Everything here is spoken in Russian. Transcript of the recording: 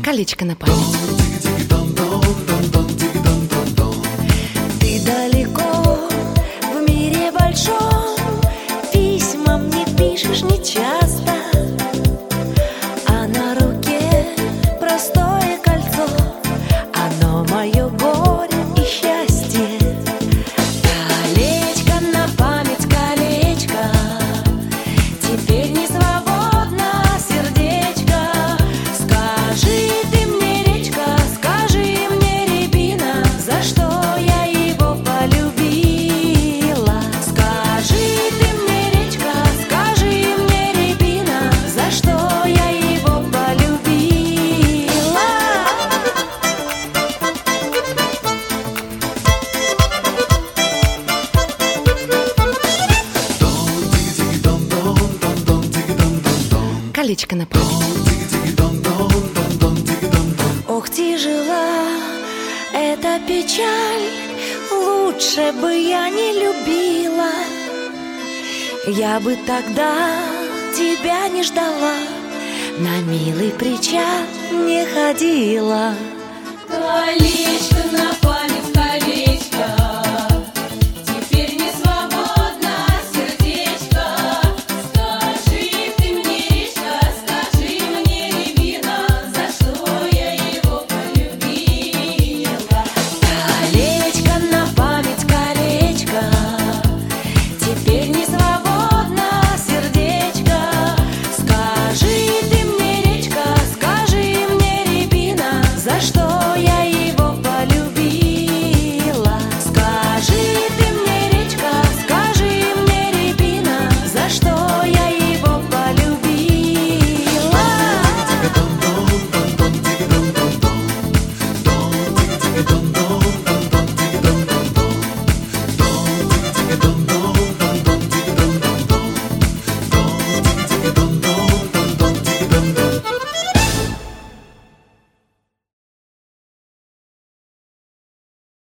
Колечко на память. Ты далеко, в мире большом, письма мне пишешь нечасто, а на руке простое кольцо, оно мое горе и счастье. Колечко на память, колечко, теперь не свободно сердечко. Скажи ты мне, речка, скажи мне, рябина, за что я его полюбила. Скажи ты мне, речка, скажи мне, рябина, за что я его полюбила. Колечко на память. Ох, тяжела эта печаль, лучше бы я не любила. Я бы тогда тебя не ждала, на милый причал не ходила. Колечко на память.